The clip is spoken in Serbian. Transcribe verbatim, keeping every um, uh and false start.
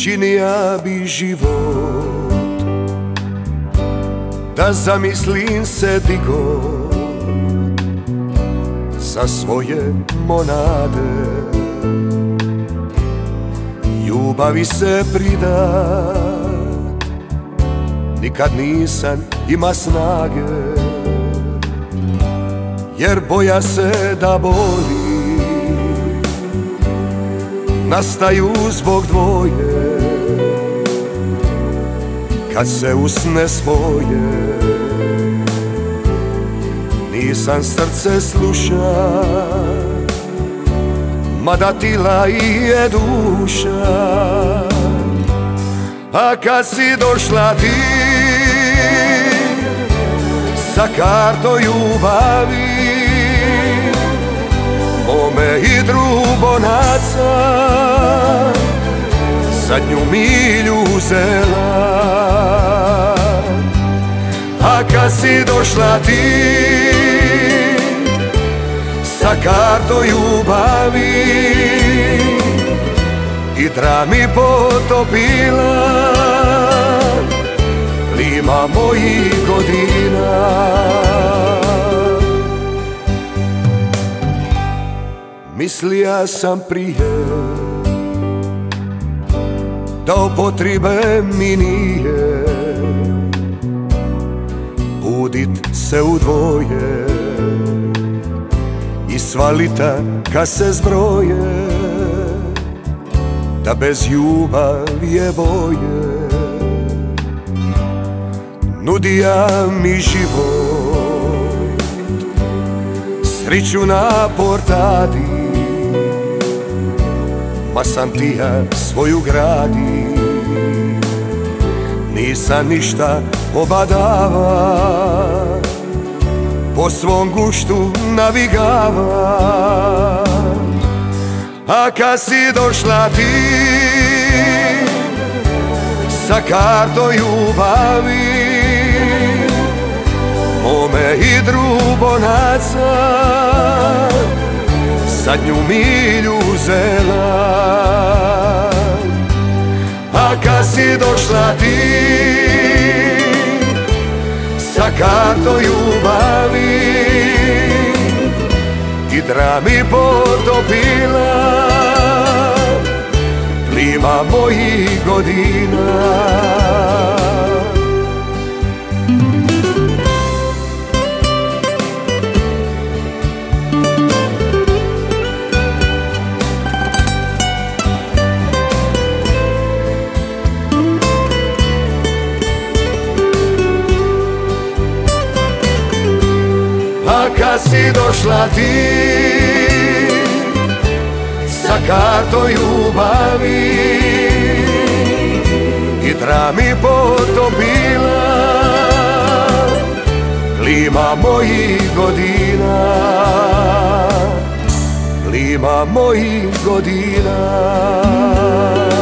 činija bi život da zamislim se digo za svoje monade, ljubavi se pridat, nikad nisam ima snage, jer boja se da boli nastaju zbog dvoje, kad se usne svoje. Nisam srce sluša, mada tila i je duša, a kad si došla ti sa karto ljubavi, mome hidrubonaca zadnju milju uzela. A kad si došla ti sa karto ljubavi i drami potopila plima mojih godina, mislija sam prije da upotribe mi nije budit se u dvoje i svalita kad se zbroje, da bez ljubavi je boje. Nudija mi život, sriću na portadi, ma sam tija svoju gradi, nisam ništa obadava, po svom guštu navigava. A kad si došla ti sa karto ljubavi, mome hidrubonaca zadnju milju uzela. A kad si došla ti sa karto ljubavi i drami potopila plima mojih godina, kad si došla ti sa karto ljubavi i drami potopila plima mojih godina, plima mojih godina.